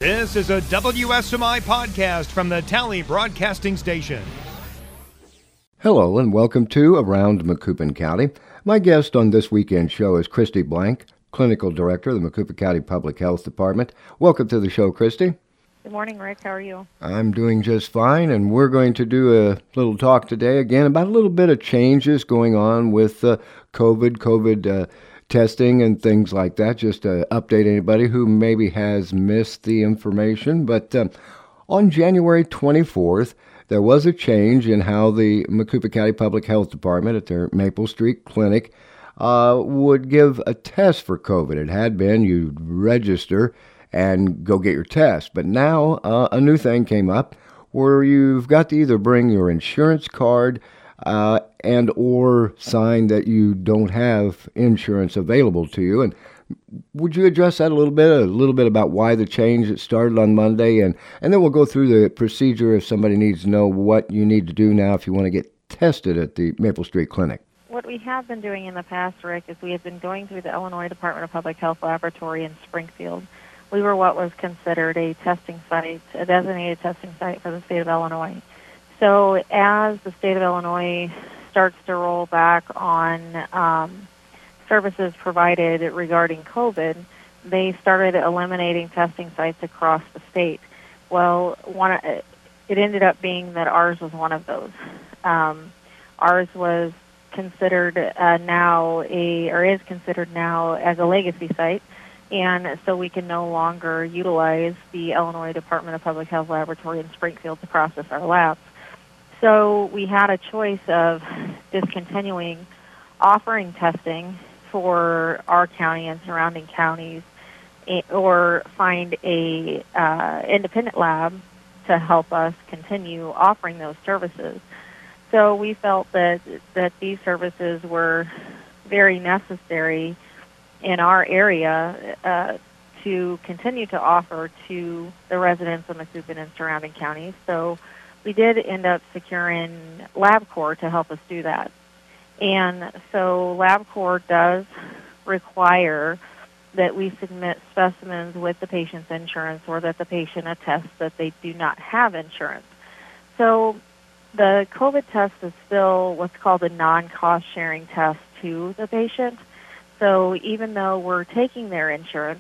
This is a WSMI podcast from the Tally Broadcasting Station. Hello and welcome to Around Macoupin County. My guest on this weekend show is Christy Blank, Clinical Director of the Macoupin County Public Health Department. Welcome to the show, Christy. Good morning, Rick. How are you? I'm doing just fine, and we're going to do a little talk today again about a little bit of changes going on with COVID testing and things like that, just to update anybody who maybe has missed the information. But on January 24th, there was a change in how the Macoupin County Public Health Department at their Maple Street Clinic would give a test for COVID. It had been you'd register and go get your test. But now a new thing came up where you've got to either bring your insurance card and or sign that you don't have insurance available to you. And would you address that a little bit about why the change that started on Monday? And then we'll go through the procedure if somebody needs to know what you need to do now if you want to get tested at the Maple Street Clinic. What we have been doing in the past, Rick, is we have been going through the Illinois Department of Public Health Laboratory in Springfield. We were what was considered a testing site, a designated testing site for the state of Illinois. So as the state of Illinois starts to roll back on services provided regarding COVID, they started eliminating testing sites across the state. Well, it ended up being that ours was one of those. Ours was considered is considered now as a legacy site. And so we can no longer utilize the Illinois Department of Public Health Laboratory in Springfield to process our labs. So we had a choice of discontinuing offering testing for our county and surrounding counties, or find a independent lab to help us continue offering those services. So we felt that these services were very necessary in our area to continue to offer to the residents of Macoupin and surrounding counties. So we did end up securing LabCorp to help us do that. And so LabCorp does require that we submit specimens with the patient's insurance, or that the patient attests that they do not have insurance. So the COVID test is still what's called a non-cost sharing test to the patient. So even though we're taking their insurance,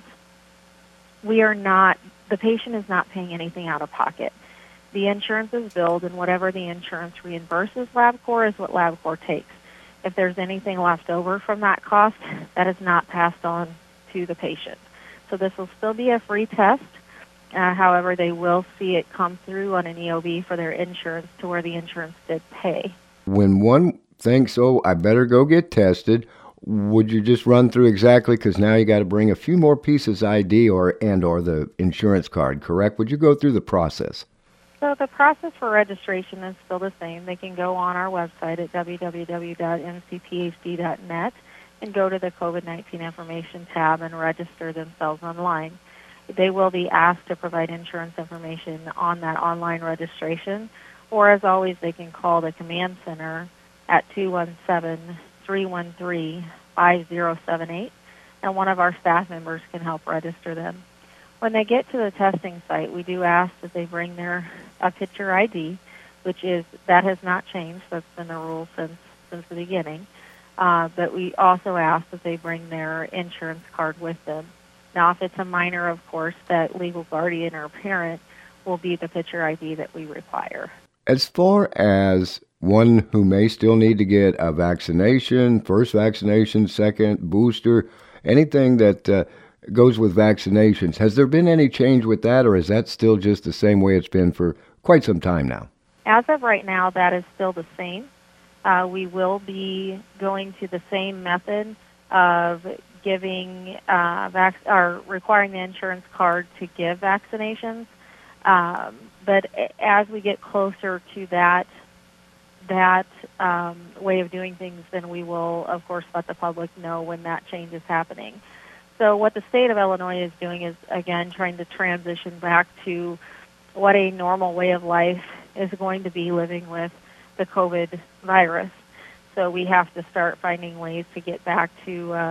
the patient is not paying anything out of pocket. The insurance is billed, and whatever the insurance reimburses LabCorp is what LabCorp takes. If there's anything left over from that cost, that is not passed on to the patient. So this will still be a free test. However, they will see it come through on an EOB for their insurance to where the insurance did pay. When one thinks, oh, I better go get tested, would you just run through exactly, because now you got to bring a few more pieces ID or the insurance card, correct? Would you go through the process? So the process for registration is still the same. They can go on our website at www.mcphd.net and go to the COVID-19 information tab and register themselves online. They will be asked to provide insurance information on that online registration, or as always, they can call the command center at 217-313-5078, and one of our staff members can help register them. When they get to the testing site, we do ask that they bring a picture ID, that has not changed. That's been the rule since the beginning. But we also ask that they bring their insurance card with them. Now, if it's a minor, of course, that legal guardian or parent will be the picture ID that we require. As far as one who may still need to get a vaccination, first vaccination, second, booster, anything that goes with vaccinations, has there been any change with that, or is that still just the same way it's been for quite some time now? As of right now, that is still the same. We will be going to the same method of giving requiring the insurance card to give vaccinations. But as we get closer to that way of doing things, then we will, of course, let the public know when that change is happening. So what the state of Illinois is doing is, again, trying to transition back to what a normal way of life is going to be living with the COVID virus. So we have to start finding ways to get back to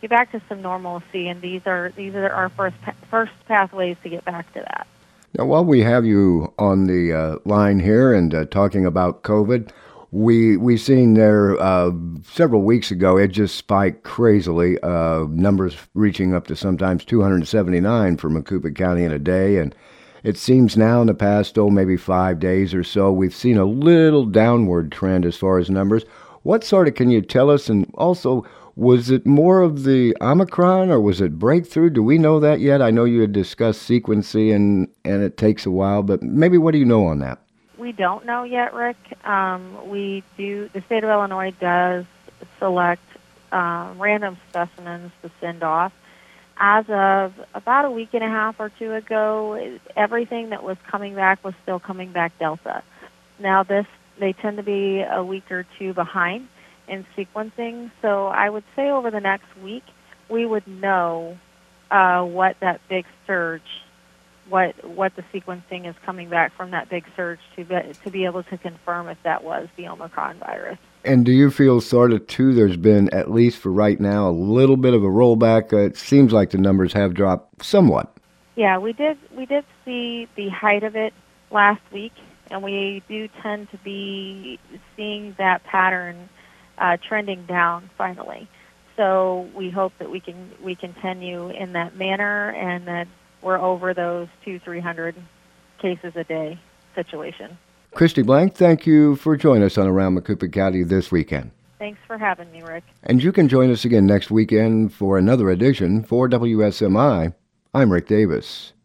back to some normalcy, and these are our first pathways to get back to that. Now, while we have you on the line here and talking about COVID, we seen there several weeks ago, it just spiked crazily, numbers reaching up to sometimes 279 for Macoupin County in a day. And it seems now in the past, maybe 5 days or so, we've seen a little downward trend as far as numbers. What sort of can you tell us? And also, was it more of the Omicron or was it breakthrough? Do we know that yet? I know you had discussed sequencing and it takes a while, but maybe what do you know on that? We don't know yet, Rick. The state of Illinois does select random specimens to send off. As of about a week and a half or two ago, everything that was coming back was still coming back Delta. Now they tend to be a week or two behind in sequencing, so I would say over the next week we would know what that big surge, what the sequencing is coming back from that big surge to be able to confirm if that was the Omicron virus. And do you feel sort of too there's been, at least for right now, a little bit of a rollback? It seems like the numbers have dropped somewhat. Yeah, we did see the height of it last week, and we do tend to be seeing that pattern trending down finally. So we hope that we continue in that manner and that we're over those 200-300 cases a day situation. Christy Blank, thank you for joining us on Around Macoupin County this weekend. Thanks for having me, Rick. And you can join us again next weekend for another edition. For WSMI, I'm Rick Davis.